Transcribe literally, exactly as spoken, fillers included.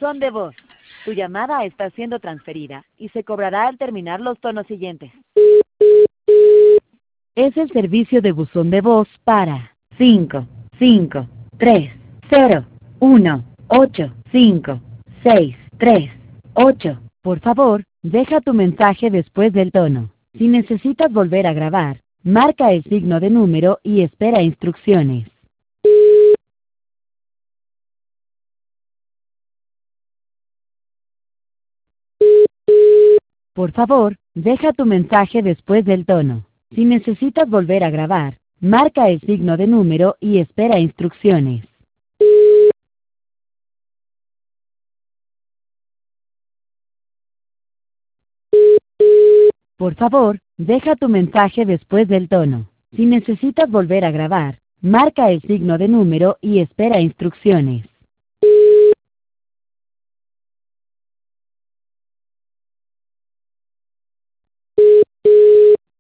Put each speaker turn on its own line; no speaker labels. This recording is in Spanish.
Buzón de voz. Tu llamada está siendo transferida y se cobrará al terminar los tonos siguientes. Es el servicio de buzón de voz para cinco, cinco, tres, cero, uno, ocho, cinco, seis, tres, ocho. Por favor, deja tu mensaje después del tono. Si necesitas volver a grabar, marca el signo de número y espera instrucciones. Por favor, deja tu mensaje después del tono. Si necesitas volver a grabar, marca el signo de número y espera instrucciones. Por favor, deja tu mensaje después del tono. Si necesitas volver a grabar, marca el signo de número y espera instrucciones.